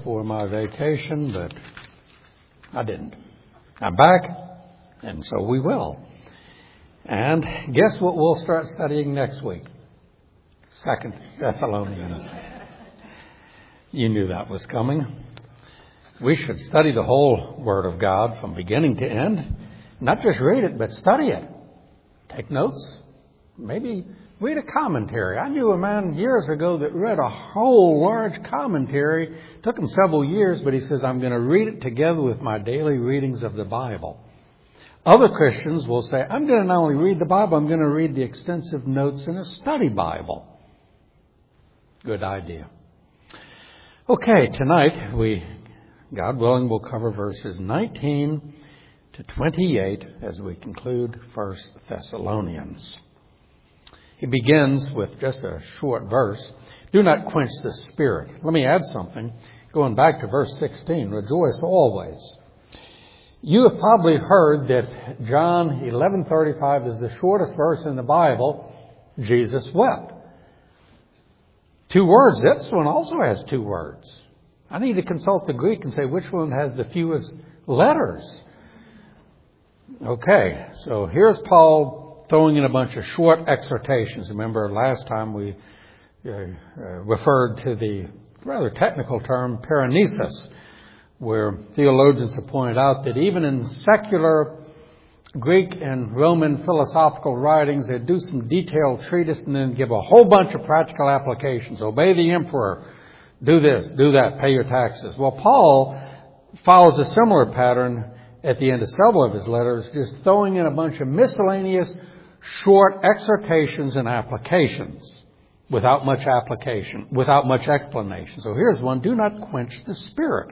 before my vacation, but I didn't. I'm back, and so we will. And guess what we'll start studying next week? 2 Thessalonians. You knew that was coming. We should study the whole Word of God from beginning to end. Not just read it, but study it. Take notes. Maybe read a commentary. I knew a man years ago that read a whole large commentary. It took him several years, but he says, I'm going to read it together with my daily readings of the Bible. Other Christians will say, I'm going to not only read the Bible, I'm going to read the extensive notes in a study Bible. Good idea. Okay, tonight God willing, will cover verses 19 to 28 as we conclude 1 Thessalonians. He begins with just a short verse. Do not quench the spirit. Let me add something. Going back to verse 16, rejoice always. You have probably heard that John 11:35 is the shortest verse in the Bible. Jesus wept. 2 words. This one also has 2 words. I need to consult the Greek and say which one has the fewest letters. Okay, so here's Paul throwing in a bunch of short exhortations. Remember last time we referred to the rather technical term paranesis, where theologians have pointed out that even in secular Greek and Roman philosophical writings, they do some detailed treatise and then give a whole bunch of practical applications. Obey the emperor. Do this, do that, pay your taxes. Well, Paul follows a similar pattern at the end of several of his letters, just throwing in a bunch of miscellaneous short exhortations and applications without much explanation. So here's one. Do not quench the spirit.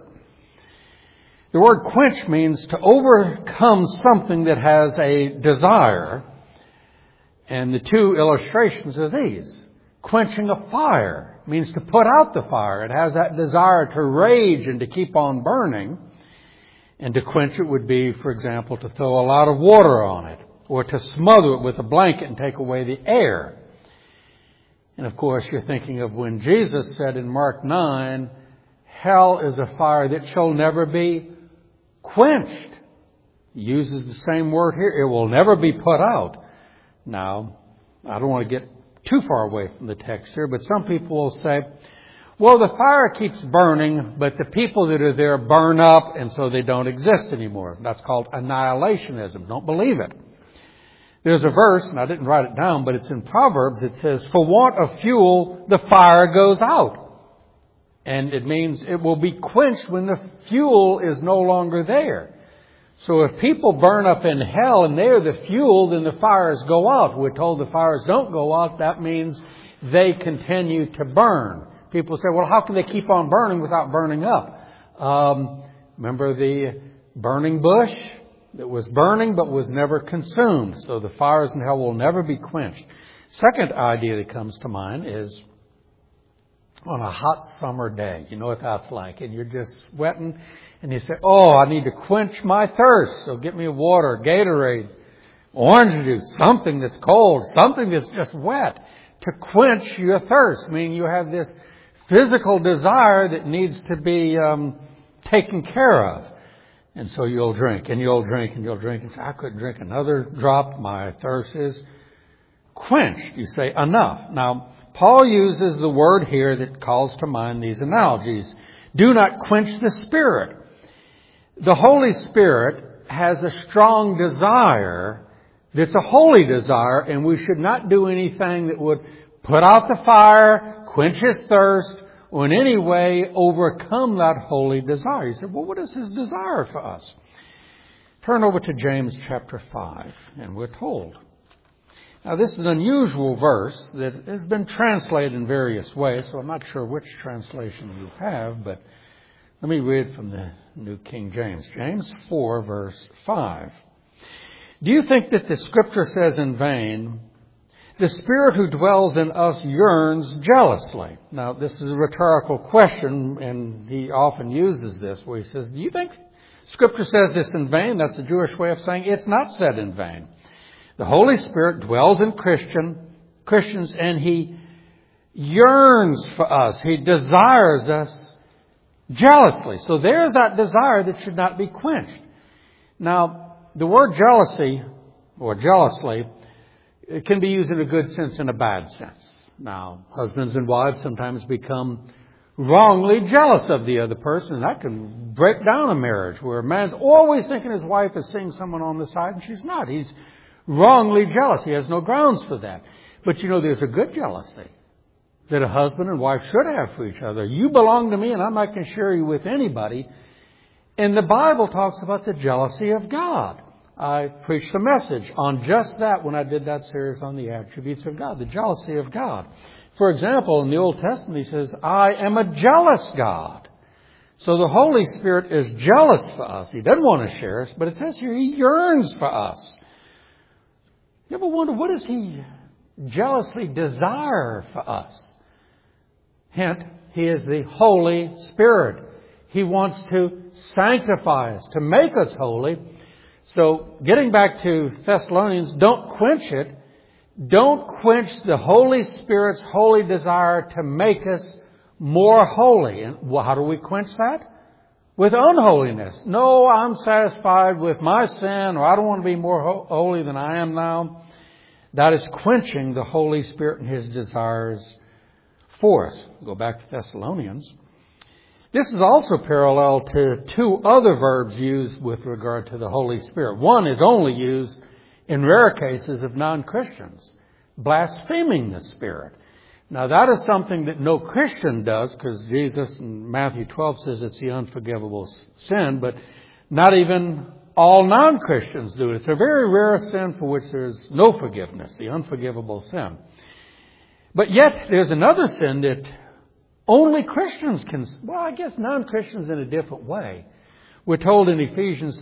The word quench means to overcome something that has a desire. And the 2 illustrations are these. Quenching a fire means to put out the fire. It has that desire to rage and to keep on burning. And to quench it would be, for example, to throw a lot of water on it, or to smother it with a blanket and take away the air. And of course, you're thinking of when Jesus said in Mark 9, hell is a fire that shall never be quenched. He uses the same word here. It will never be put out. Now, I don't want to get too far away from the text here, but some people will say, well, the fire keeps burning, but the people that are there burn up, and so they don't exist anymore. That's called annihilationism. Don't believe it. There's a verse, and I didn't write it down, but it's in Proverbs. It says, for want of fuel, the fire goes out. And it means it will be quenched when the fuel is no longer there. So if people burn up in hell and they're the fuel, then the fires go out. We're told the fires don't go out. That means they continue to burn. People say, well, how can they keep on burning without burning up? Remember the burning bush that was burning but was never consumed. So the fires in hell will never be quenched. Second idea that comes to mind is on a hot summer day. You know what that's like. And you're just sweating. And you say, oh, I need to quench my thirst. So get me water, Gatorade, orange juice, something that's cold, something that's just wet to quench your thirst. Meaning you have this physical desire that needs to be taken care of. And so you'll drink and you'll drink and you'll drink and say, I couldn't drink another drop. My thirst is quenched. You say, enough. Now, Paul uses the word here that calls to mind these analogies. Do not quench the Spirit. The Holy Spirit has a strong desire that's a holy desire, and we should not do anything that would put out the fire, quench his thirst, or in any way overcome that holy desire. You say, well, what is his desire for us? Turn over to James chapter 5, and we're told. Now, this is an unusual verse that has been translated in various ways, so I'm not sure which translation you have, but let me read from the New King James. James 4, verse 5. Do you think that the Scripture says in vain, the Spirit who dwells in us yearns jealously? Now, this is a rhetorical question, and he often uses this, where he says, do you think Scripture says this in vain? That's a Jewish way of saying it's not said in vain. The Holy Spirit dwells in Christians, and He yearns for us. He desires us Jealously. So there's that desire that should not be quenched. Now, the word jealousy, or jealously, it can be used in a good sense and a bad sense. Now, husbands and wives sometimes become wrongly jealous of the other person, and that can break down a marriage where a man's always thinking his wife is seeing someone on the side and she's not. He's wrongly jealous. He has no grounds for that. But there's a good jealousy that a husband and wife should have for each other. You belong to me and I'm not going to share you with anybody. And the Bible talks about the jealousy of God. I preached a message on just that when I did that series on the attributes of God, the jealousy of God. For example, in the Old Testament, he says, I am a jealous God. So the Holy Spirit is jealous for us. He doesn't want to share us, but it says here He yearns for us. You ever wonder, what does He jealously desire for us? Hint, He is the Holy Spirit. He wants to sanctify us, to make us holy. So getting back to Thessalonians, don't quench it. Don't quench the Holy Spirit's holy desire to make us more holy. And how do we quench that? With unholiness. No, I'm satisfied with my sin, or I don't want to be more holy than I am now. That is quenching the Holy Spirit and His desires for us. Go back to Thessalonians. This is also parallel to two other verbs used with regard to the Holy Spirit. One is only used in rare cases of non-Christians, blaspheming the Spirit. Now that is something that no Christian does, because Jesus in Matthew 12 says it's the unforgivable sin, but not even all non-Christians do it. It's a very rare sin for which there's no forgiveness, the unforgivable sin. But yet there's another sin that only Christians can, well, I guess non-Christians in a different way. We're told in Ephesians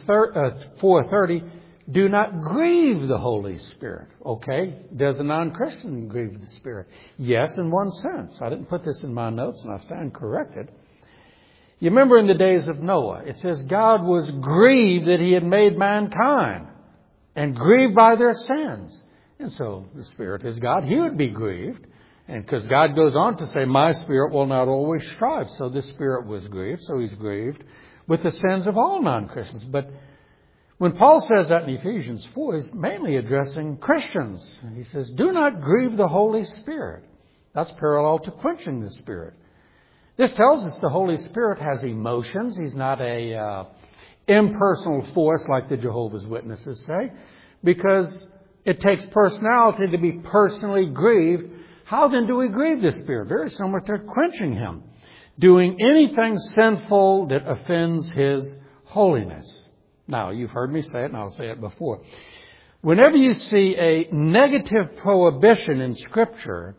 4:30, do not grieve the Holy Spirit. Okay, does a non-Christian grieve the Spirit? Yes, in one sense. I didn't put this in my notes and I stand corrected. You remember in the days of Noah, it says God was grieved that He had made mankind and grieved by their sins. And so the Spirit is God. He would be grieved. And because God goes on to say, my spirit will not always strive. So the Spirit was grieved. So He's grieved with the sins of all non-Christians. But when Paul says that in Ephesians 4, he's mainly addressing Christians. He says, do not grieve the Holy Spirit. That's parallel to quenching the Spirit. This tells us the Holy Spirit has emotions. He's not a impersonal force like the Jehovah's Witnesses say, because it takes personality to be personally grieved. How then do we grieve the Spirit? Very similar to quenching Him. Doing anything sinful that offends His holiness. Now, you've heard me say it, and I'll say it before. Whenever you see a negative prohibition in Scripture,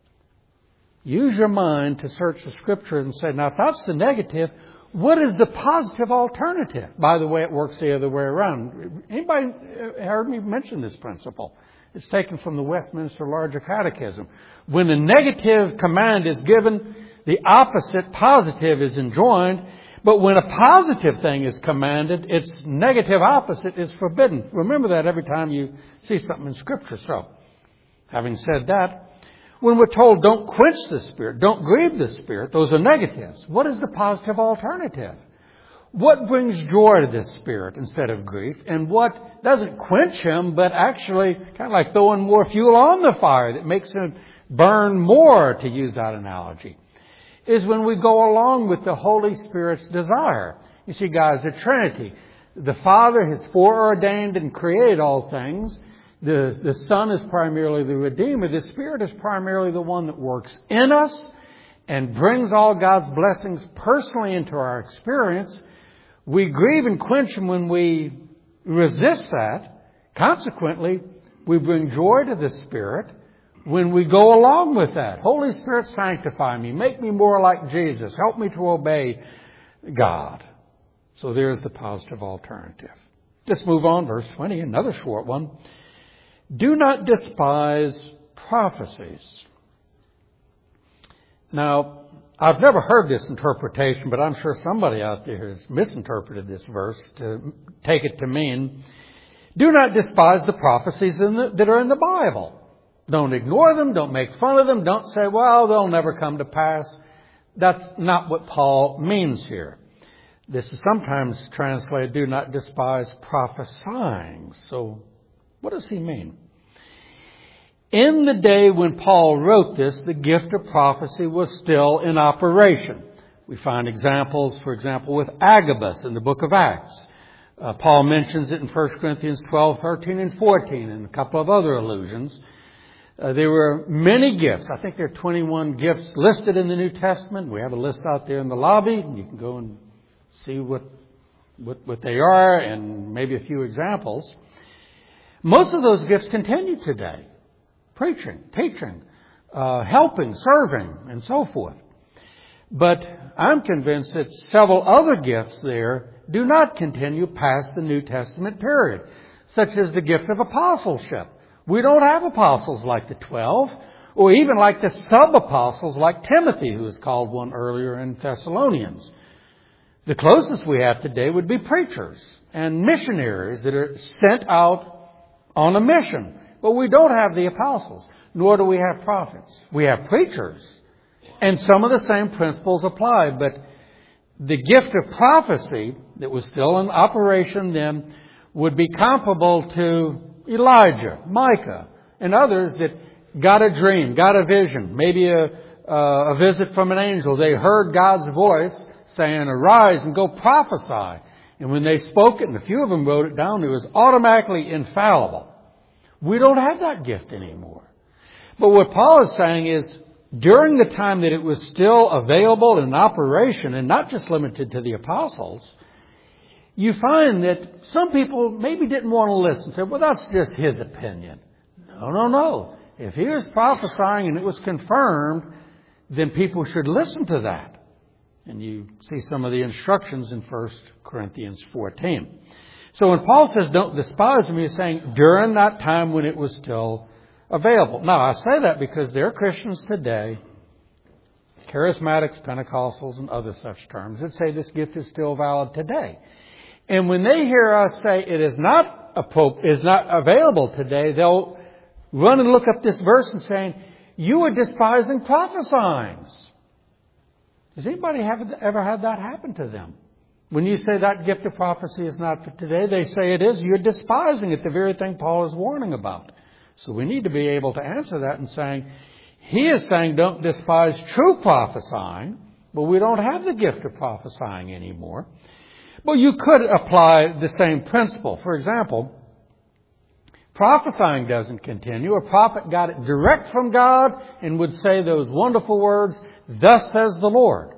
use your mind to search the Scripture and say, now, if that's the negative, what is the positive alternative? By the way, it works the other way around. Anybody heard me mention this principle? It's taken from the Westminster Larger Catechism. When a negative command is given, the opposite, positive, is enjoined. But when a positive thing is commanded, its negative opposite is forbidden. Remember that every time you see something in Scripture. So, having said that, when we're told don't quench the Spirit, don't grieve the Spirit, those are negatives. What is the positive alternative? What brings joy to the Spirit instead of grief? And what doesn't quench Him, but actually kind of like throwing more fuel on the fire that makes Him burn more, to use that analogy, is when we go along with the Holy Spirit's desire. You see, guys, the Trinity. The Father has foreordained and created all things. The Son is primarily the Redeemer. The Spirit is primarily the one that works in us and brings all God's blessings personally into our experience. We grieve and quench Him when we resist that. Consequently, we bring joy to the Spirit when we go along with that. Holy Spirit, sanctify me. Make me more like Jesus. Help me to obey God. So there's the positive alternative. Let's move on. Verse 20, another short one. Do not despise prophecies. Now, I've never heard this interpretation, but I'm sure somebody out there has misinterpreted this verse to take it to mean, do not despise the prophecies that are in the Bible. Don't ignore them. Don't make fun of them. Don't say, well, they'll never come to pass. That's not what Paul means here. This is sometimes translated, do not despise prophesying. So what does he mean? In the day when Paul wrote this, the gift of prophecy was still in operation. We find examples, for example, with Agabus in the book of Acts. Paul mentions it in 1 Corinthians 12, 13, and 14, and a couple of other allusions. There were many gifts. I think there are 21 gifts listed in the New Testament. We have a list out there in the lobby. You can go and see what they are and maybe a few examples. Most of those gifts continue today. Preaching, teaching, helping, serving, and so forth. But I'm convinced that several other gifts there do not continue past the New Testament period, such as the gift of apostleship. We don't have apostles like the 12, or even like the sub-apostles like Timothy, who was called one earlier in Thessalonians. The closest we have today would be preachers and missionaries that are sent out on a mission. But we don't have the apostles, nor do we have prophets. We have preachers, and some of the same principles apply. But the gift of prophecy that was still in operation then would be comparable to Elijah, Micah, and others that got a dream, got a vision, maybe a visit from an angel. They heard God's voice saying, arise and go prophesy. And when they spoke it, and a few of them wrote it down, it was automatically infallible. We don't have that gift anymore. But what Paul is saying is, during the time that it was still available in operation, and not just limited to the apostles, you find that some people maybe didn't want to listen. Say, well, that's just his opinion. No. If he was prophesying and it was confirmed, then people should listen to that. And you see some of the instructions in 1 Corinthians 14. So when Paul says don't despise them, he's saying during that time when it was still available. Now, I say that because there are Christians today, charismatics, Pentecostals, and other such terms, that say this gift is still valid today. And when they hear us say it is not available today, they'll run and look up this verse and saying, you are despising prophesying. Has anybody ever had that happen to them? When you say that gift of prophecy is not for today, they say it is. You're despising it, the very thing Paul is warning about. So we need to be able to answer that and saying, he is saying don't despise true prophesying, but we don't have the gift of prophesying anymore. But you could apply the same principle. For example, prophesying doesn't continue. A prophet got it direct from God and would say those wonderful words, thus says the Lord.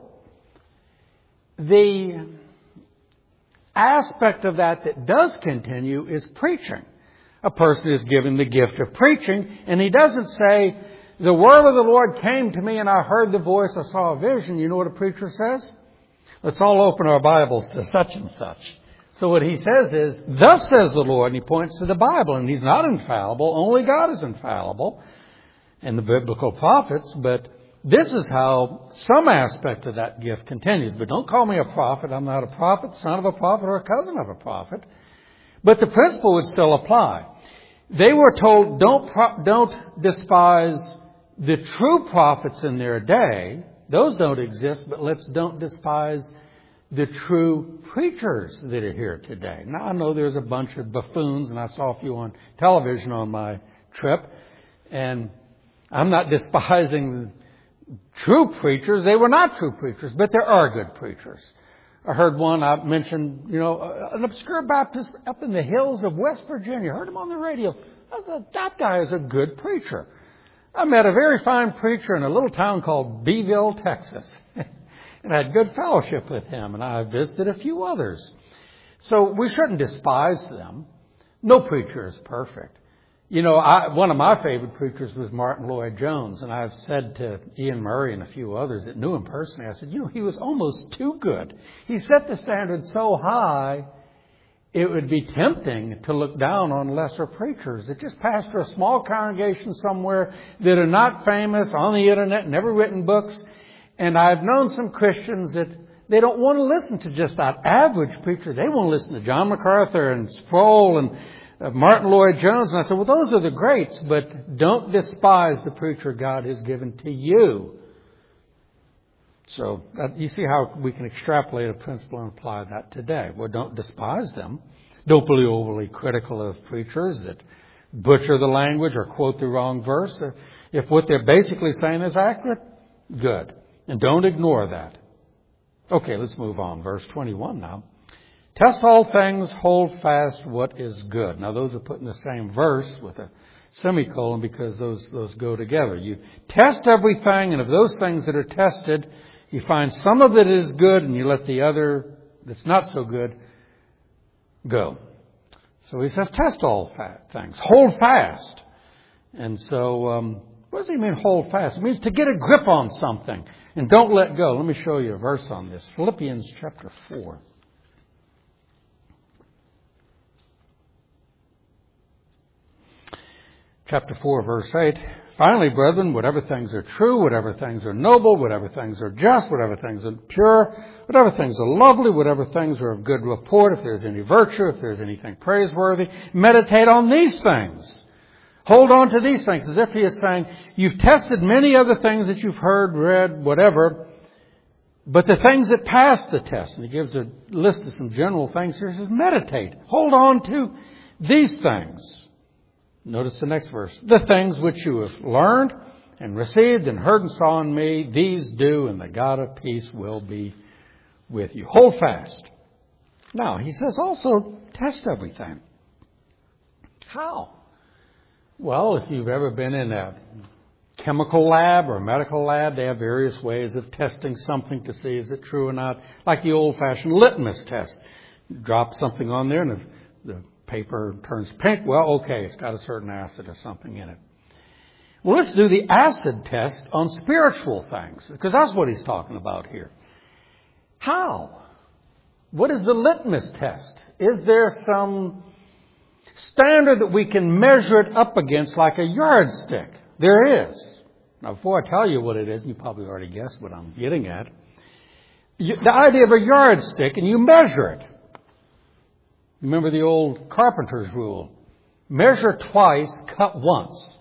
The aspect of that does continue is preaching. A person is given the gift of preaching, and he doesn't say, the word of the Lord came to me and I heard the voice, I saw a vision. You know what a preacher says? Let's all open our Bibles to such and such. So what he says is, thus says the Lord, and he points to the Bible, and he's not infallible. Only God is infallible, and the biblical prophets, but this is how some aspect of that gift continues. But don't call me a prophet. I'm not a prophet, son of a prophet, or a cousin of a prophet. But the principle would still apply. They were told, don't despise the true prophets in their day. Those don't exist, but don't despise the true preachers that are here today. Now, I know there's a bunch of buffoons, and I saw a few on television on my trip, and I'm not despising true preachers. They were not true preachers, but there are good preachers. I heard one I mentioned, an obscure Baptist up in the hills of West Virginia. I heard him on the radio. I thought, that guy is a good preacher. I met a very fine preacher in a little town called Beeville, Texas. And I had good fellowship with him. And I visited a few others. So we shouldn't despise them. No preacher is perfect. One of my favorite preachers was Martin Lloyd-Jones. And I've said to Ian Murray and a few others that knew him personally, I said, he was almost too good. He set the standard so high, it would be tempting to look down on lesser preachers that just pastor a small congregation somewhere that are not famous on the internet, never written books. And I've known some Christians that they don't want to listen to just that average preacher. They want to listen to John MacArthur and Sproul and Martin Lloyd-Jones. And I said, well, those are the greats, but don't despise the preacher God has given to you. So you see how we can extrapolate a principle and apply that today. Well, don't despise them. Don't be overly critical of preachers that butcher the language or quote the wrong verse. If what they're basically saying is accurate, good. And don't ignore that. Okay, let's move on. Verse 21 now. Test all things, hold fast what is good. Now those are put in the same verse with a semicolon because those go together. You test everything, and of those things that are tested, you find some of it is good and you let the other that's not so good go. So he says test all things. Hold fast. And so what does he mean hold fast? It means to get a grip on something and don't let go. Let me show you a verse on this. Philippians chapter 4. Chapter 4, verse 8. Finally, brethren, whatever things are true, whatever things are noble, whatever things are just, whatever things are pure, whatever things are lovely, whatever things are of good report, if there's any virtue, if there's anything praiseworthy, meditate on these things. Hold on to these things, as if he is saying, you've tested many other things that you've heard, read, whatever, but the things that pass the test, and he gives a list of some general things here, he says, meditate. Hold on to these things. Notice the next verse. The things which you have learned and received and heard and saw in me, these do, and the God of peace will be with you. Hold fast. Now, he says also, test everything. How? Well, if you've ever been in a chemical lab or a medical lab, they have various ways of testing something to see is it true or not. Like the old-fashioned litmus test. You drop something on there and the paper turns pink. Well, okay, it's got a certain acid or something in it. Well, let's do the acid test on spiritual things, because that's what he's talking about here. How? What is the litmus test? Is there some standard that we can measure it up against like a yardstick? There is. Now, before I tell you what it is, you probably already guessed what I'm getting at. The idea of a yardstick, and you measure it. Remember the old carpenter's rule. Measure twice, cut once.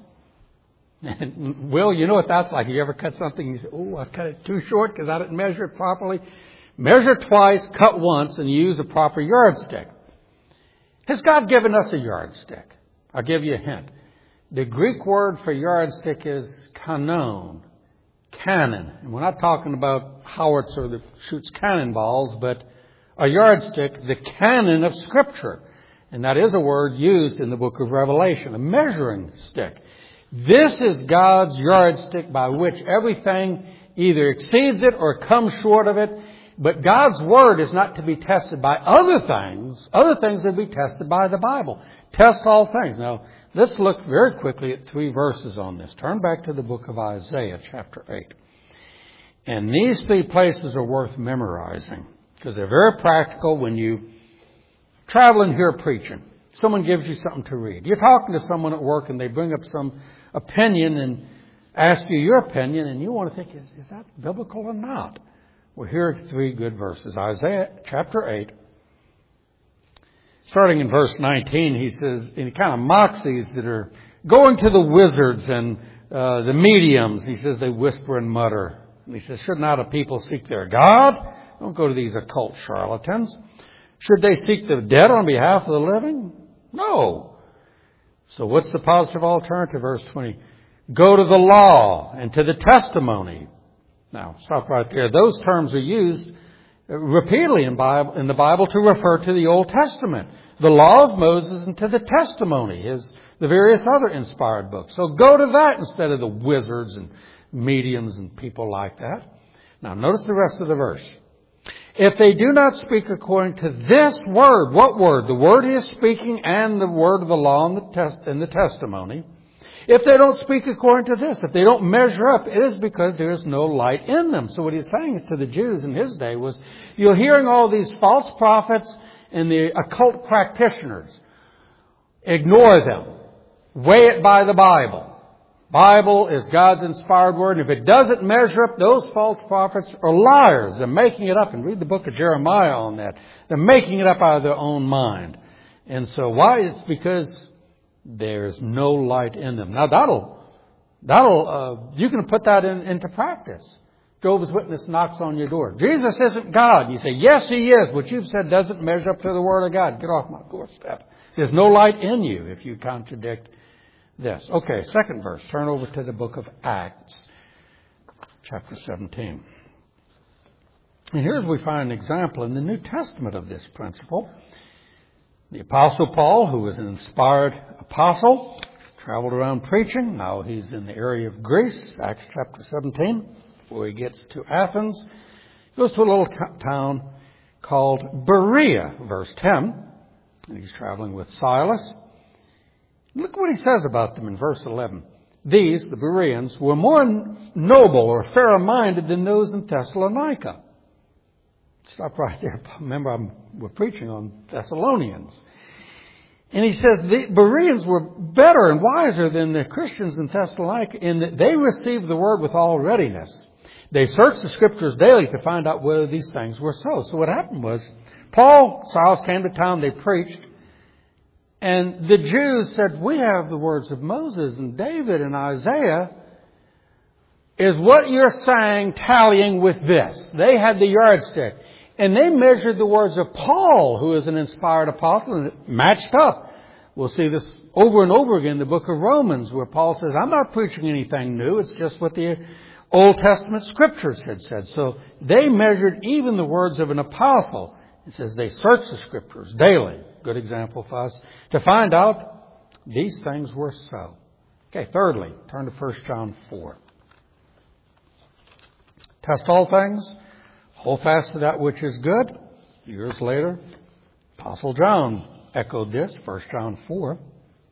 And, Will, you know what that's like. You ever cut something and you say, oh, I cut it too short because I didn't measure it properly. Measure twice, cut once, and use a proper yardstick. Has God given us a yardstick? I'll give you a hint. The Greek word for yardstick is kanon, cannon. And we're not talking about howitzer that shoots cannonballs, but a yardstick, the canon of Scripture. And that is a word used in the book of Revelation, a measuring stick. This is God's yardstick by which everything either exceeds it or comes short of it. But God's Word is not to be tested by other things. Other things will be tested by the Bible. Test all things. Now, let's look very quickly at 3 verses on this. Turn back to the book of Isaiah, chapter 8. And these 3 places are worth memorizing, because they're very practical when you travel and hear preaching. Someone gives you something to read. You're talking to someone at work and they bring up some opinion and ask you your opinion, and you want to think, is that biblical or not? Well, here are 3 good verses. Isaiah chapter 8. Starting in verse 19, he says, and he kind of mocks these that are going to the wizards and the mediums. He says they whisper and mutter. And he says, should not a people seek their God? Don't go to these occult charlatans. Should they seek the dead on behalf of the living? No. So what's the positive alternative? Verse 20. Go to the law and to the testimony. Now, stop right there. Those terms are used repeatedly in the Bible to refer to the Old Testament. The law of Moses and to the testimony, the various other inspired books. So go to that instead of the wizards and mediums and people like that. Now, notice the rest of the verse. If they do not speak according to this word, what word? The word he is speaking and the word of the law and the testimony. If they don't speak according to this, if they don't measure up, it is because there is no light in them. So what he's saying to the Jews in his day was, you're hearing all these false prophets and the occult practitioners. Ignore them. Weigh it by the Bible. Bible is God's inspired word. And if it doesn't measure up, those false prophets are liars. They're making it up. And read the book of Jeremiah on that. They're making it up out of their own mind. And so why? It's because there's no light in them. Now that'll you can put that into practice. Jehovah's Witness knocks on your door. Jesus isn't God. You say, yes, He is. What you've said doesn't measure up to the Word of God. Get off my doorstep. There's no light in you if you contradict this. Okay, second verse. Turn over to the book of Acts, chapter 17. And here's we find an example in the New Testament of this principle. The Apostle Paul, who was an inspired apostle, traveled around preaching. Now he's in the area of Greece, Acts chapter 17, before he gets to Athens. He goes to a little town called Berea, verse 10. And he's traveling with Silas. Look what he says about them in verse 11. These, the Bereans, were more noble or fairer-minded than those in Thessalonica. Stop right there. Remember, we're preaching on Thessalonians. And he says the Bereans were better and wiser than the Christians in Thessalonica in that they received the word with all readiness. They searched the Scriptures daily to find out whether these things were so. So what happened was, Silas came to town, they preached, and the Jews said, we have the words of Moses and David and Isaiah. Is what you're saying tallying with this? They had the yardstick. And they measured the words of Paul, who is an inspired apostle, and it matched up. We'll see this over and over again in the book of Romans, where Paul says, I'm not preaching anything new. It's just what the Old Testament Scriptures had said. So they measured even the words of an apostle. It says they searched the Scriptures daily. Good example for us. To find out these things were so. Okay, thirdly, turn to 1 John 4. Test all things. Hold fast to that which is good. Years later, Apostle John echoed this, 1 John 4.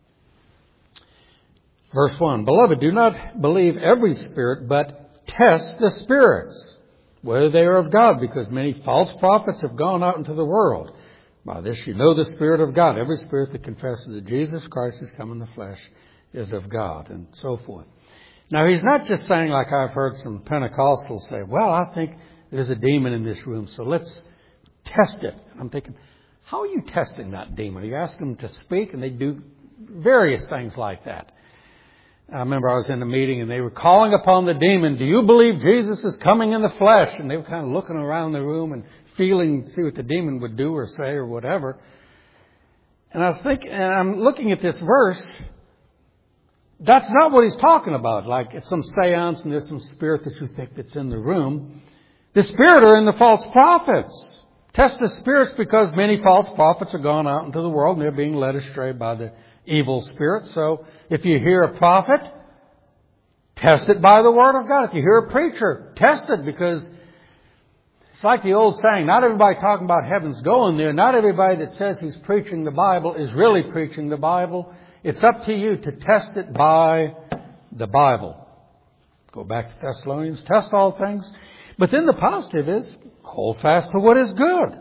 Verse 1, Beloved, do not believe every spirit, but test the spirits, whether they are of God, because many false prophets have gone out into the world. By this you know the Spirit of God. Every spirit that confesses that Jesus Christ has come in the flesh is of God, and so forth. Now, he's not just saying, like I've heard some Pentecostals say, well, I think there's a demon in this room, so let's test it. I'm thinking, how are you testing that demon? You ask them to speak, and they do various things like that. I remember I was in a meeting, and they were calling upon the demon, do you believe Jesus is coming in the flesh? And they were kind of looking around the room and feeling, see what the demon would do or say or whatever. And I was thinking, and I'm looking at this verse, that's not what he's talking about. Like it's some seance and there's some spirit that you think that's in the room. The spirit are in the false prophets. Test the spirits because many false prophets are gone out into the world and they're being led astray by the evil spirit. So if you hear a prophet, test it by the Word of God. If you hear a preacher, test it because it's like the old saying, not everybody talking about heaven's going there. Not everybody that says he's preaching the Bible is really preaching the Bible. It's up to you to test it by the Bible. Go back to Thessalonians, test all things. But then the positive is, hold fast to what is good.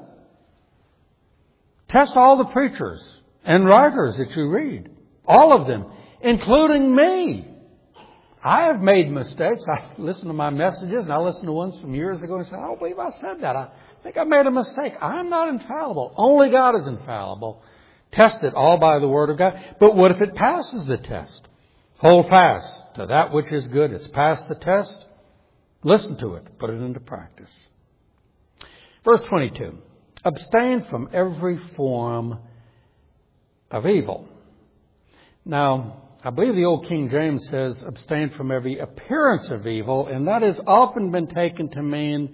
Test all the preachers and writers that you read. All of them, including me. I have made mistakes. I listen to my messages, and I listened to ones from years ago and said, I don't believe I said that. I think I made a mistake. I'm not infallible. Only God is infallible. Test it all by the Word of God. But what if it passes the test? Hold fast to that which is good. It's passed the test. Listen to it. Put it into practice. Verse 22. Abstain from every form of evil. Now, I believe the old King James says abstain from every appearance of evil, and that has often been taken to mean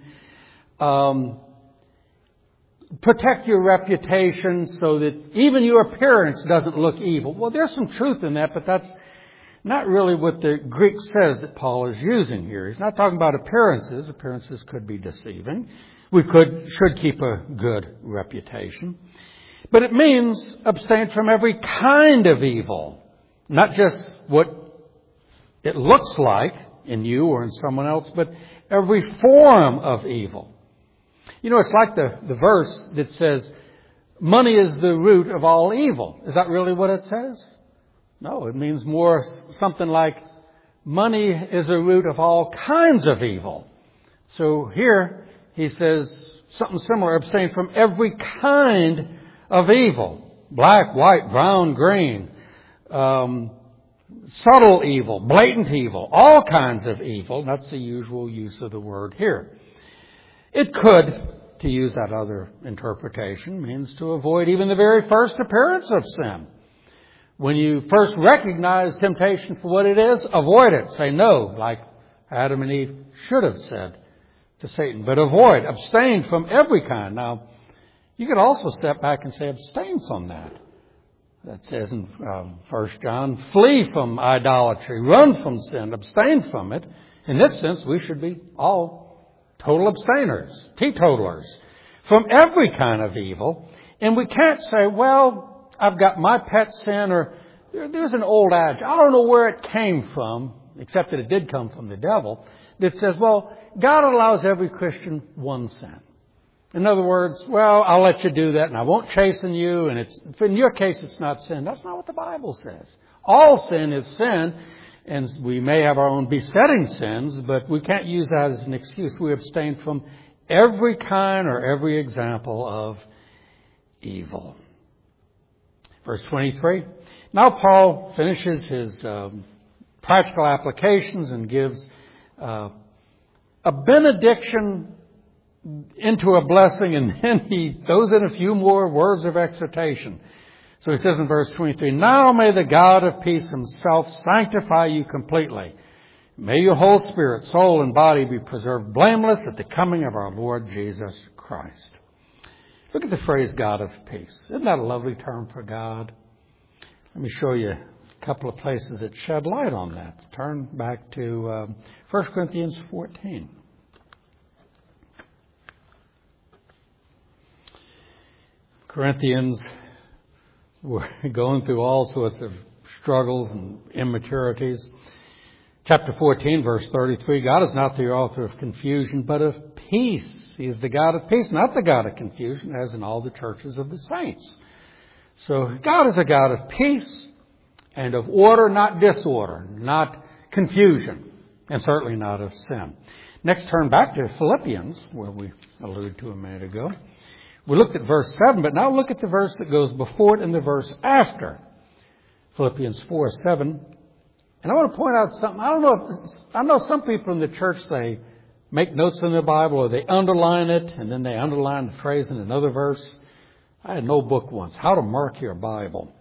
protect your reputation so that even your appearance doesn't look evil. Well, there's some truth in that, but that's not really what the Greek says that Paul is using here. He's not talking about appearances. Appearances could be deceiving. We should keep a good reputation. But it means abstain from every kind of evil. Not just what it looks like in you or in someone else, but every form of evil. You know, it's like the verse that says, money is the root of all evil. Is that really what it says? No, it means more something like money is a root of all kinds of evil. So here he says something similar, abstain from every kind of evil. Black, white, brown, green. subtle evil, blatant evil, all kinds of evil. That's the usual use of the word here. It could, to use that other interpretation, means to avoid even the very first appearance of sin. When you first recognize temptation for what it is, avoid it. Say no, like Adam and Eve should have said to Satan. But avoid, abstain from every kind. Now, you could also step back and say abstain from that. That says in 1 John, flee from idolatry, run from sin, abstain from it. In this sense, we should be all total abstainers, teetotalers, from every kind of evil. And we can't say, well, I've got my pet sin, or there's an old adage, I don't know where it came from, except that it did come from the devil, that says, well, God allows every Christian one sin. In other words, well, I'll let you do that and I won't chasten you, and in your case it's not sin. That's not what the Bible says. All sin is sin, and we may have our own besetting sins, but we can't use that as an excuse. We abstain from every kind or every example of evil. Verse 23. Now Paul finishes his practical applications and gives a benediction into a blessing, and then he throws in a few more words of exhortation. So he says in verse 23, now may the God of peace himself sanctify you completely. May your whole spirit, soul, and body be preserved blameless at the coming of our Lord Jesus Christ. Look at the phrase God of peace. Isn't that a lovely term for God? Let me show you a couple of places that shed light on that. Turn back to 1 Corinthians 14. Corinthians were going through all sorts of struggles and immaturities. Chapter 14, verse 33, God is not the author of confusion, but of peace. He is the God of peace, not the God of confusion, as in all the churches of the saints. So God is a God of peace and of order, not disorder, not confusion, and certainly not of sin. Next, turn back to Philippians, where we alluded to a minute ago. We looked at verse 7, but now look at the verse that goes before it and the verse after. Philippians 4:7. And I want to point out something. I know some people in the church, they make notes in their Bible or they underline it and then they underline the phrase in another verse. I had no book once, How to Mark Your Bible.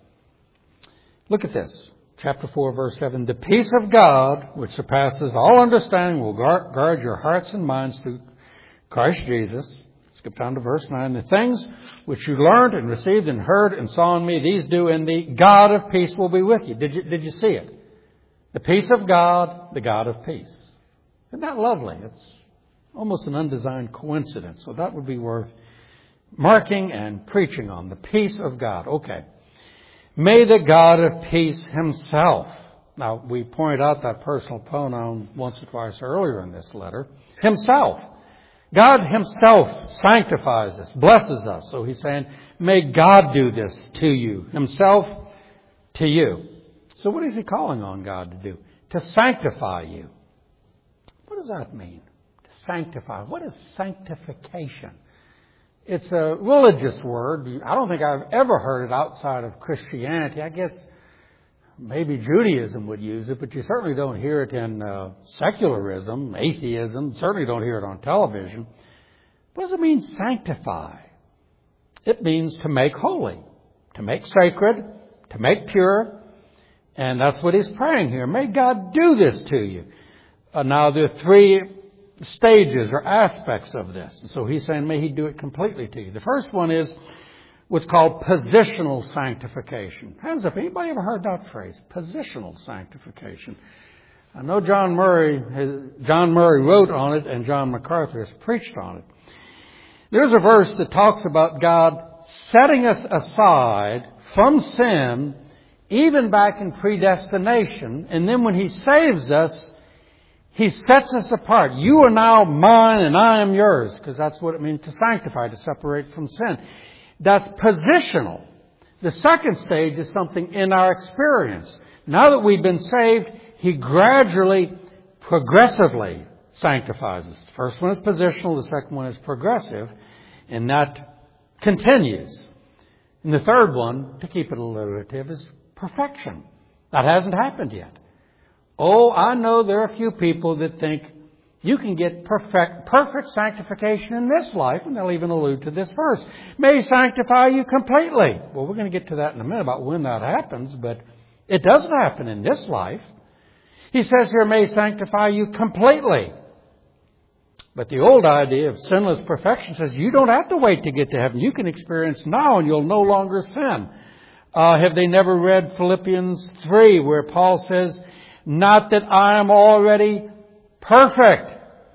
Look at this. Chapter 4, verse 7. The peace of God, which surpasses all understanding, will guard your hearts and minds through Christ Jesus. Skip down to verse 9. The things which you learned and received and heard and saw in me, these do, and the God of peace will be with you. Did you see it? The peace of God, the God of peace. Isn't that lovely? It's almost an undesigned coincidence. So that would be worth marking and preaching on. The peace of God. Okay. May the God of peace himself. Now, we pointed out that personal pronoun once or twice earlier in this letter. Himself. God himself sanctifies us, blesses us. So he's saying, may God do this to you, himself to you. So what is he calling on God to do? To sanctify you. What does that mean? To sanctify. What is sanctification? It's a religious word. I don't think I've ever heard it outside of Christianity. I guess maybe Judaism would use it, but you certainly don't hear it in secularism, atheism. Certainly don't hear it on television. What does it mean, sanctify? It means to make holy, to make sacred, to make pure. And that's what he's praying here. May God do this to you. Now, there are three stages or aspects of this. And so he's saying, may he do it completely to you. The first one is what's called positional sanctification. Hands up. Anybody ever heard that phrase? Positional sanctification. I know John Murray wrote on it, and John MacArthur has preached on it. There's a verse that talks about God setting us aside from sin, even back in predestination. And then when he saves us, he sets us apart. You are now mine and I am yours. Because that's what it means to sanctify, to separate from sin. That's positional. The second stage is something in our experience. Now that we've been saved, he gradually, progressively sanctifies us. The first one is positional. The second one is progressive. And that continues. And the third one, to keep it alliterative, is perfection. That hasn't happened yet. Oh, I know there are a few people that think you can get perfect sanctification in this life, and they'll even allude to this verse. May sanctify you completely. Well, we're going to get to that in a minute about when that happens, but it doesn't happen in this life. He says here, may sanctify you completely. But the old idea of sinless perfection says you don't have to wait to get to heaven. You can experience now and you'll no longer sin. Have they never read Philippians 3 where Paul says, not that I am already perfect.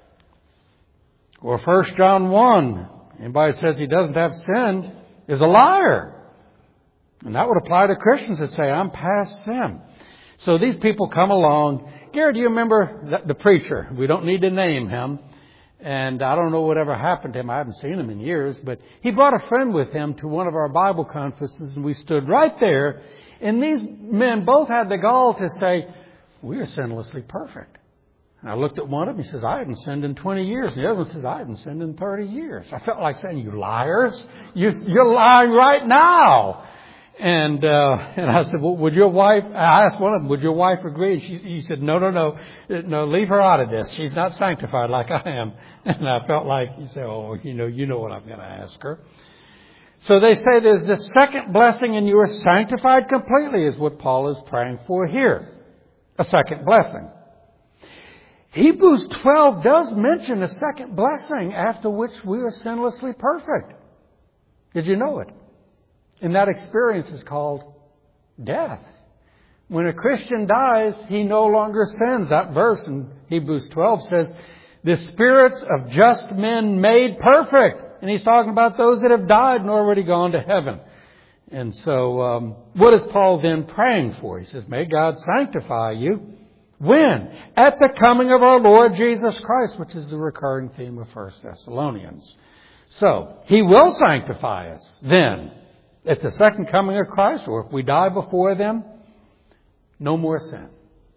Or 1 John 1. Anybody that says he doesn't have sin is a liar. And that would apply to Christians that say, I'm past sin. So these people come along. Gary, do you remember the preacher? We don't need to name him. And I don't know whatever happened to him. I haven't seen him in years. But he brought a friend with him to one of our Bible conferences. And we stood right there. And these men both had the gall to say, we are sinlessly perfect. And I looked at one of them. He says, I haven't sinned in 20 years. And the other one says, I haven't sinned in 30 years. I felt like saying, you liars. You're lying right now. And I said, well, would your wife, I asked one of them, would your wife agree? And he said, no, leave her out of this. She's not sanctified like I am. And I felt like, he said, oh, you know what I'm going to ask her. So they say there's this second blessing and you are sanctified completely is what Paul is praying for here. A second blessing. Hebrews 12 does mention a second blessing after which we are sinlessly perfect. Did you know it? And that experience is called death. When a Christian dies, he no longer sins. That verse in Hebrews 12 says, the spirits of just men made perfect. And he's talking about those that have died and already gone to heaven. And so, what is Paul then praying for? He says, may God sanctify you. When? At the coming of our Lord Jesus Christ, which is the recurring theme of 1 Thessalonians. So, He will sanctify us then. At the second coming of Christ, or if we die before them, no more sin.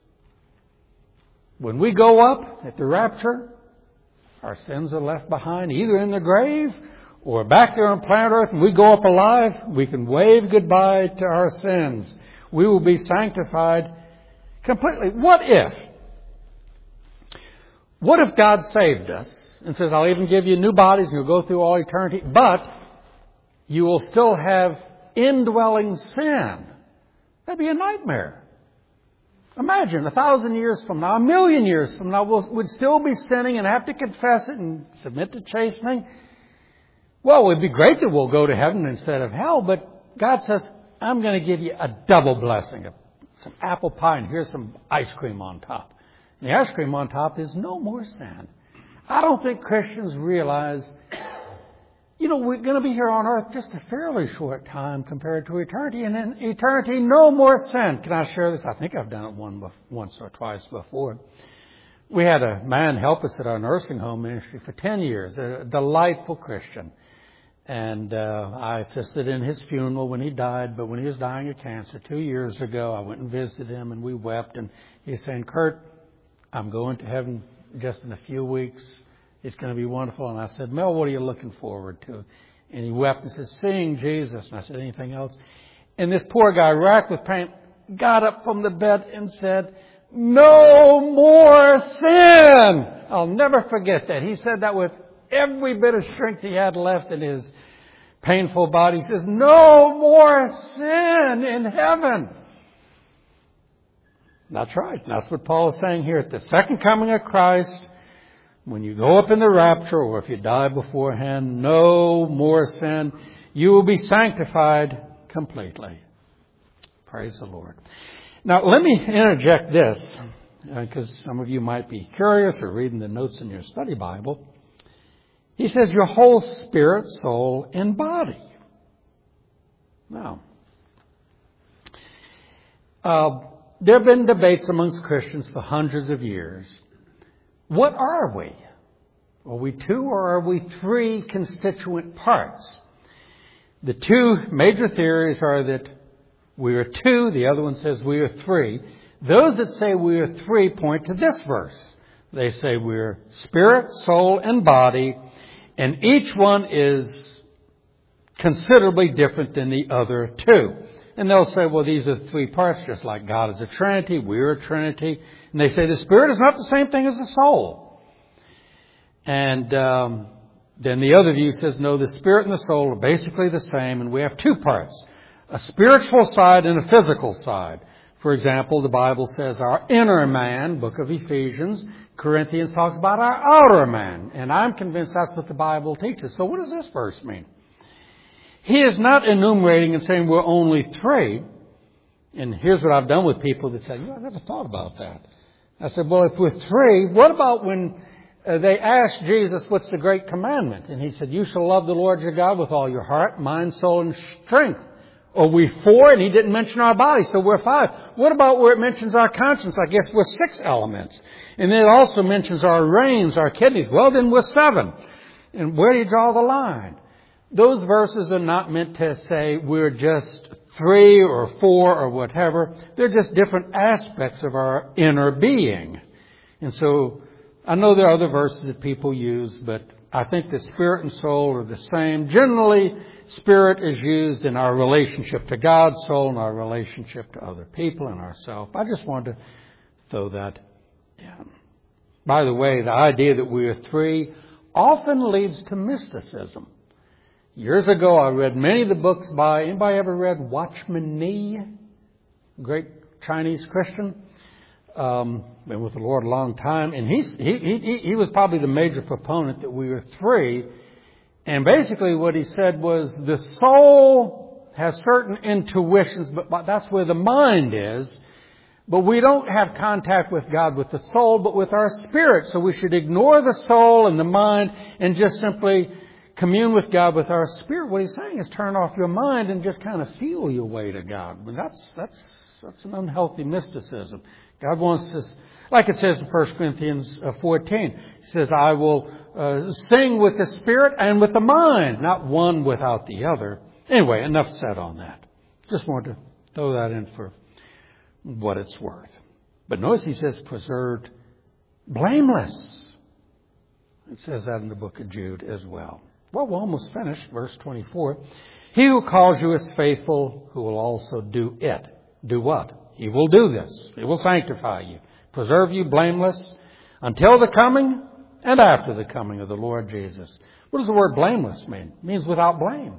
When we go up at the rapture, our sins are left behind, either in the grave or back there on planet Earth, and we go up alive, we can wave goodbye to our sins. We will be sanctified completely. What if God saved us and says, I'll even give you new bodies and you'll go through all eternity, but you will still have indwelling sin? That'd be a nightmare. Imagine 1,000 years from now, 1,000,000 years from now, we'd still be sinning and have to confess it and submit to chastening. Well, it would be great that we'll go to heaven instead of hell, but God says, I'm going to give you a double blessing. Some apple pie and here's some ice cream on top. And the ice cream on top is no more sin. I don't think Christians realize, we're going to be here on earth just a fairly short time compared to eternity. And in eternity, no more sin. Can I share this? I think I've done it once or twice before. We had a man help us at our nursing home ministry for 10 years, a delightful Christian. And I assisted in his funeral when he died. But when he was dying of cancer 2 years ago, I went and visited him and we wept. And he's saying, Kurt, I'm going to heaven just in a few weeks. It's going to be wonderful. And I said, Mel, what are you looking forward to? And he wept and said, seeing Jesus. And I said, anything else? And this poor guy, racked with pain, got up from the bed and said, no more sin. I'll never forget that. He said that with every bit of strength he had left in his painful body. He says, no more sin in heaven. That's right. That's what Paul is saying here. At the second coming of Christ, when you go up in the rapture, or if you die beforehand, no more sin. You will be sanctified completely. Praise the Lord. Now, let me interject this, because some of you might be curious or reading the notes in your study Bible. He says your whole spirit, soul, and body. Now, there have been debates amongst Christians for hundreds of years. What are we? Are we two or are we three constituent parts? The two major theories are that we are two. The other one says we are three. Those that say we are three point to this verse. They say we're spirit, soul, and body, and each one is considerably different than the other two. And they'll say, well, these are three parts, just like God is a Trinity, we're a Trinity. And they say the Spirit is not the same thing as the soul. And then the other view says, no, the Spirit and the soul are basically the same, and we have two parts, a spiritual side and a physical side. For example, the Bible says our inner man, book of Ephesians. Corinthians talks about our outer man. And I'm convinced that's what the Bible teaches. So what does this verse mean? He is not enumerating and saying we're only three. And here's what I've done with people that say, I never thought about that. I said, well, if we're three, what about when they asked Jesus, what's the great commandment? And he said, you shall love the Lord your God with all your heart, mind, soul, and strength. Are we four? And he didn't mention our body, so we're five. What about where it mentions our conscience? I guess we're 6 elements. And then it also mentions our reins, our kidneys. Well, then we're 7. And where do you draw the line? Those verses are not meant to say we're just 3 or 4 or whatever. They're just different aspects of our inner being. And so I know there are other verses that people use, but I think the spirit and soul are the same. Generally, spirit is used in our relationship to God, soul in our relationship to other people and ourselves. I just wanted to throw that in. By the way, the idea that we are three often leads to mysticism. Years ago, I read many of the books by, anybody ever read Watchman Nee? Great Chinese Christian. Been with the Lord a long time. And he was probably the major proponent that we were three. And basically what he said was the soul has certain intuitions, but that's where the mind is. But we don't have contact with God with the soul, but with our spirit. So we should ignore the soul and the mind and just simply commune with God with our spirit. What he's saying is turn off your mind and just kind of feel your way to God. But that's an unhealthy mysticism. God wants us, like it says in 1 Corinthians 14, he says, I will sing with the spirit and with the mind, not one without the other. Anyway, enough said on that. Just wanted to throw that in for what it's worth. But notice he says preserved blameless. It says that in the book of Jude as well. Well, we're almost finished. Verse 24. He who calls you is faithful, who will also do it. Do what? He will do this. He will sanctify you, preserve you blameless until the coming and after the coming of the Lord Jesus. What does the word blameless mean? It means without blame.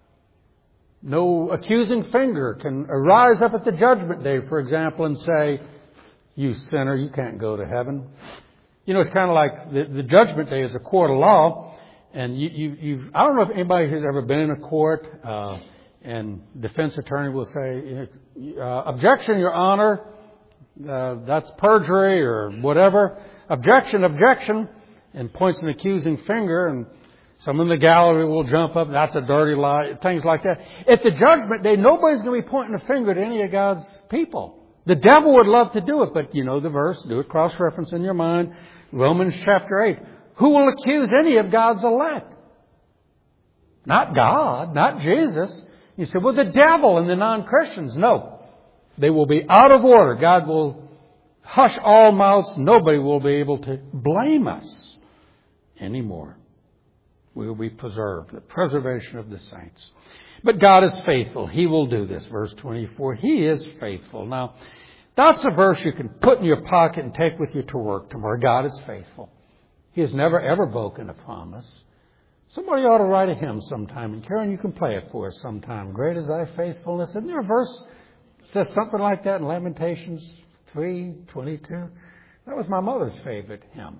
No accusing finger can arise up at the judgment day, for example, and say, you sinner, you can't go to heaven. You know, it's kind of like the judgment day is a court of law. And I don't know if anybody has ever been in a court, and defense attorney will say, objection, Your Honor, that's perjury or whatever. Objection, and points an accusing finger, and someone in the gallery will jump up, that's a dirty lie, things like that. At the judgment day, nobody's going to be pointing a finger at any of God's people. The devil would love to do it, but you know the verse, do it cross-reference in your mind. Romans chapter 8. Who will accuse any of God's elect? Not God, not Jesus. You say, well, the devil and the non-Christians. No. They will be out of order. God will hush all mouths. Nobody will be able to blame us anymore. We will be preserved. The preservation of the saints. But God is faithful. He will do this. Verse 24. He is faithful. Now, that's a verse you can put in your pocket and take with you to work tomorrow. God is faithful. He has never, ever broken a promise. Somebody ought to write a hymn sometime. And Karen, you can play it for us sometime. Great is thy faithfulness. Isn't there a verse that says something like that in Lamentations 3:22? That was my mother's favorite hymn.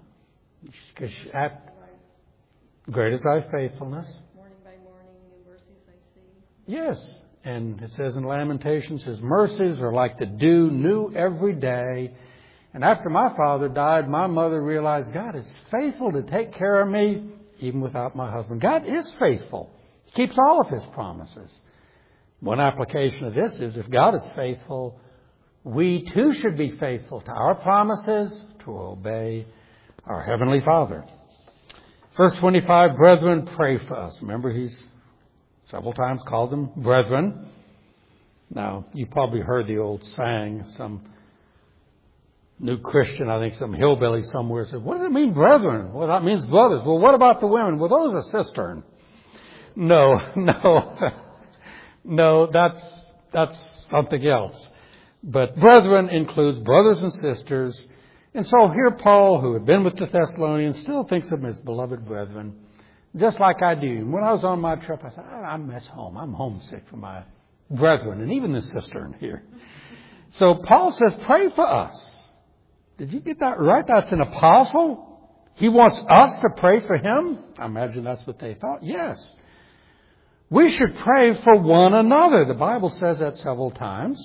Great is thy faithfulness. Morning by morning, new mercies I see. Yes. And it says in Lamentations, his mercies are like the dew, new every day. And after my father died, my mother realized God is faithful to take care of me even without my husband. God is faithful. He keeps all of his promises. One application of this is if God is faithful, we too should be faithful to our promises to obey our Heavenly Father. Verse 25, brethren, pray for us. Remember, he's several times called them brethren. Now, you probably heard the old saying, some new Christian, I think some hillbilly somewhere said, what does it mean, brethren? Well, that means brothers. Well, what about the women? Well, those are sistern. No, that's that's something else. But brethren includes brothers and sisters. And so here Paul, who had been with the Thessalonians, still thinks of them as beloved brethren, just like I do. When I was on my trip, I said, I miss home. I'm homesick for my brethren and even the sister in here. So Paul says, pray for us. Did you get that right? That's an apostle. He wants us to pray for him. I imagine that's what they thought. Yes. We should pray for one another. The Bible says that several times.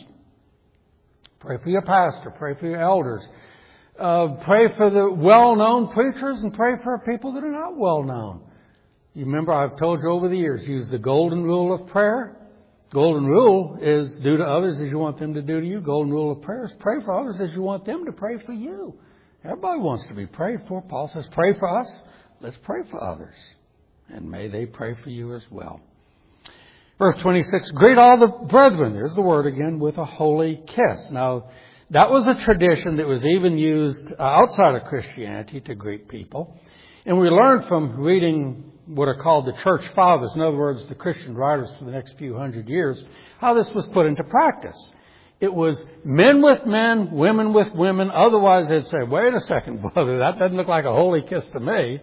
Pray for your pastor. Pray for your elders. Pray for the well-known preachers and pray for people that are not well-known. You remember I've told you over the years, use the golden rule of prayer. Golden rule is do to others as you want them to do to you. Golden rule of prayer is pray for others as you want them to pray for you. Everybody wants to be prayed for. Paul says, pray for us. Let's pray for others. And may they pray for you as well. Verse 26, greet all the brethren. There's the word again, with a holy kiss. Now, that was a tradition that was even used outside of Christianity to greet people. And we learned from reading what are called the church fathers, in other words, the Christian writers for the next few hundred years, how this was put into practice. It was men with men, women with women. Otherwise, they'd say, wait a second, brother, that doesn't look like a holy kiss to me.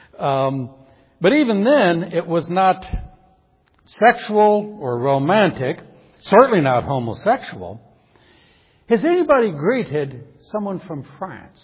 But even then, it was not sexual or romantic, certainly not homosexual. Has anybody greeted someone from France?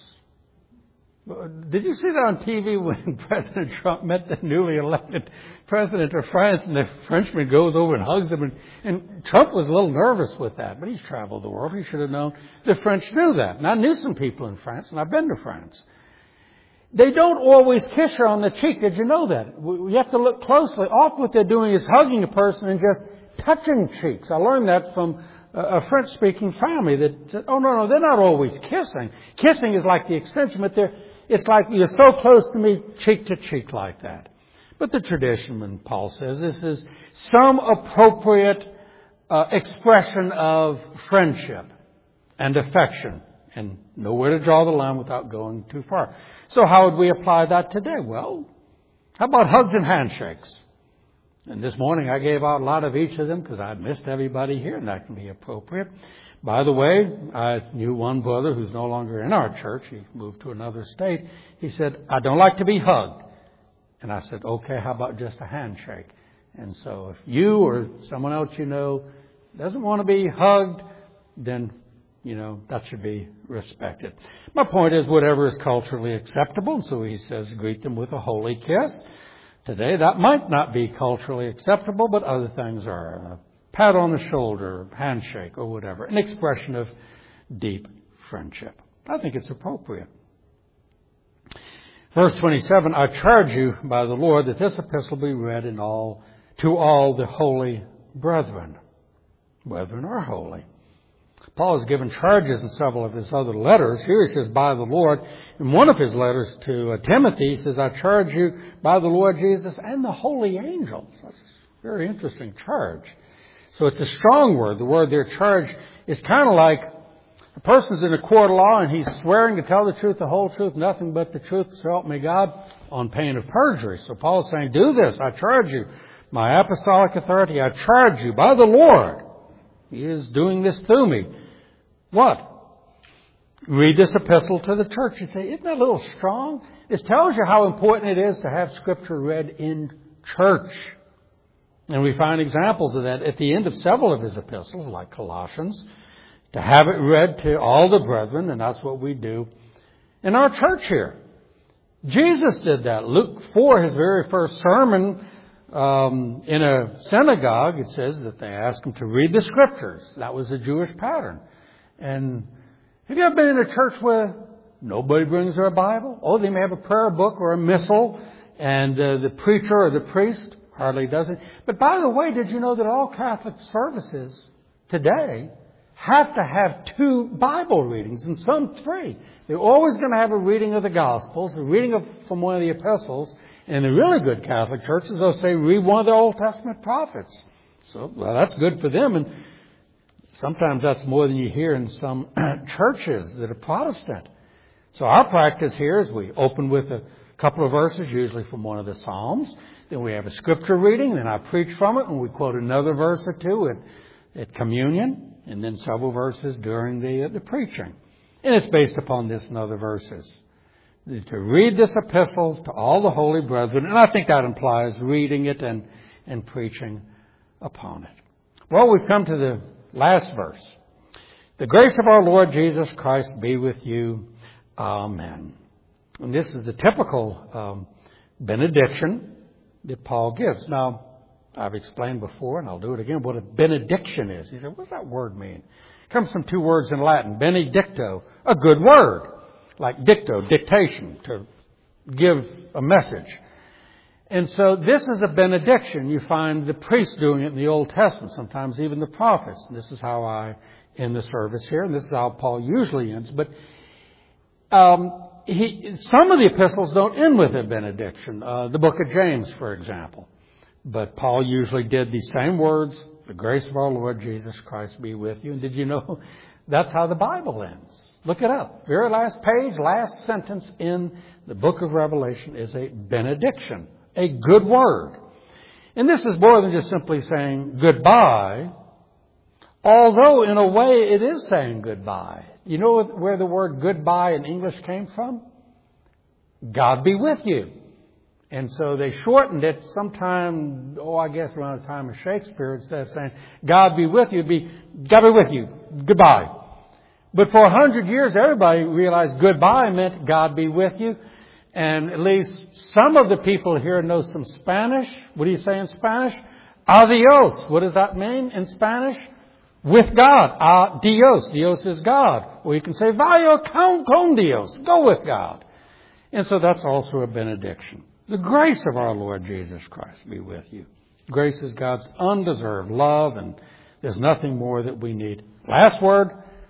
Did you see that on TV when President Trump met the newly elected president of France and the Frenchman goes over and hugs him? And Trump was a little nervous with that, but he's traveled the world. He should have known the French knew that. And I knew some people in France, and I've been to France. They don't always kiss her on the cheek. Did you know that? You have to look closely. Often what they're doing is hugging a person and just touching cheeks. I learned that from a French-speaking family that said, oh, no, they're not always kissing. Kissing is like the extension, but it's like you're so close to me, cheek to cheek like that. But the tradition, when Paul says this, is some appropriate expression of friendship and affection. And nowhere to draw the line without going too far. So how would we apply that today? Well, how about hugs and handshakes? And this morning I gave out a lot of each of them because I'd missed everybody here, and that can be appropriate. By the way, I knew one brother who's no longer in our church. He moved to another state. He said, I don't like to be hugged. And I said, okay, how about just a handshake? And so if you or someone else you know doesn't want to be hugged, then that should be respected. My point is whatever is culturally acceptable. So he says greet them with a holy kiss. Today that might not be culturally acceptable, but other things are. A pat on the shoulder, handshake, or whatever. An expression of deep friendship. I think it's appropriate. Verse 27, I charge you by the Lord that this epistle be read to all the holy brethren. Brethren are holy. Paul has given charges in several of his other letters. Here he says, by the Lord. In one of his letters to Timothy, he says, I charge you by the Lord Jesus and the holy angels. That's a very interesting charge. So it's a strong word. The word there, charge, is kind of like a person's in a court of law and he's swearing to tell the truth, the whole truth, nothing but the truth, so help me God, on pain of perjury. So Paul's saying, do this. I charge you. My apostolic authority, I charge you by the Lord. He is doing this through me. What? Read this epistle to the church. You say, isn't that a little strong? This tells you how important it is to have Scripture read in church. And we find examples of that at the end of several of his epistles, like Colossians, to have it read to all the brethren, and that's what we do in our church here. Jesus did that. Luke 4, his very first sermon in a synagogue, it says that they asked him to read the Scriptures. That was a Jewish pattern. And have you ever been in a church where nobody brings their Bible? Oh, they may have a prayer book or a missal, and the preacher or the priest hardly does it. But by the way, did you know that all Catholic services today have to have 2 Bible readings, and some 3. They're always going to have a reading of the Gospels, a reading from one of the epistles, and the really good Catholic churches, they'll say, read one of the Old Testament prophets. So, well, that's good for them, and sometimes that's more than you hear in some churches that are Protestant. So our practice here is we open with a couple of verses, usually from one of the Psalms. Then we have a scripture reading, then I preach from it, and we quote another verse or two. at communion, and then several verses during the preaching. And it's based upon this and other verses. To read this epistle to all the holy brethren, and I think that implies reading it and preaching upon it. Well, we've come to the last verse. The grace of our Lord Jesus Christ be with you. Amen. And this is the typical benediction that Paul gives. Now, I've explained before, and I'll do it again, what a benediction is. He said, what does that word mean? It comes from two words in Latin, benedicto, a good word, like dicto, dictation, to give a message. And so this is a benediction. You find the priests doing it in the Old Testament, sometimes even the prophets. And this is how I end the service here, and this is how Paul usually ends. But some of the epistles don't end with a benediction. The book of James, for example. But Paul usually did these same words, the grace of our Lord Jesus Christ be with you. And did you know that's how the Bible ends? Look it up. Very last page, last sentence in the book of Revelation is a benediction, a good word. And this is more than just simply saying goodbye, although in a way it is saying goodbye. You know where the word goodbye in English came from? God be with you. And so they shortened it sometime, I guess around the time of Shakespeare, instead of saying, God be with you, it'd be, God be with you, goodbye. But for 100 years, everybody realized goodbye meant God be with you. And at least some of the people here know some Spanish. What do you say in Spanish? Adios. What does that mean in Spanish? With God. Dios. Dios is God. Or you can say, vaya con Dios. Go with God. And so that's also a benediction. The grace of our Lord Jesus Christ be with you. Grace is God's undeserved love, and there's nothing more that we need. Last word,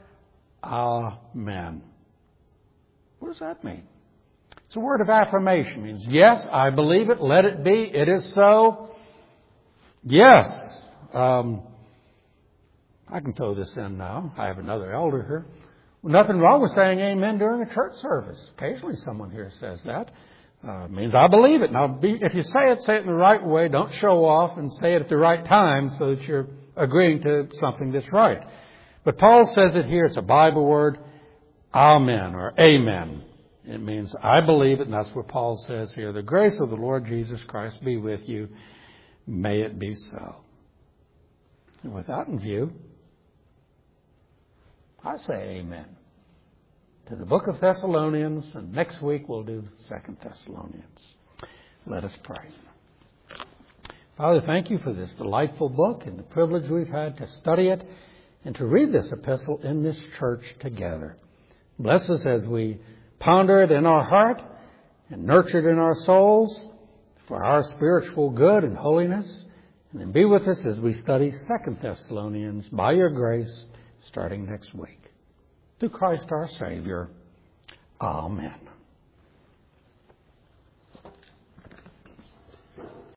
amen. What does that mean? It's a word of affirmation. It means, yes, I believe it. Let it be. It is so. Yes. I can throw this in now. I have another elder here. Nothing wrong with saying amen during a church service. Occasionally someone here says that. It means I believe it. Now, if you say it in the right way. Don't show off and say it at the right time so that you're agreeing to something that's right. But Paul says it here. It's a Bible word, amen or amen. It means I believe it, and that's what Paul says here. The grace of the Lord Jesus Christ be with you. May it be so. And with that in view, I say amen to the book of Thessalonians, and next week we'll do 2 Thessalonians. Let us pray. Father, thank you for this delightful book and the privilege we've had to study it and to read this epistle in this church together. Bless us as we ponder it in our heart and nurture it in our souls for our spiritual good and holiness. And then be with us as we study 2 Thessalonians by your grace starting next week. Through Christ our Savior. Amen.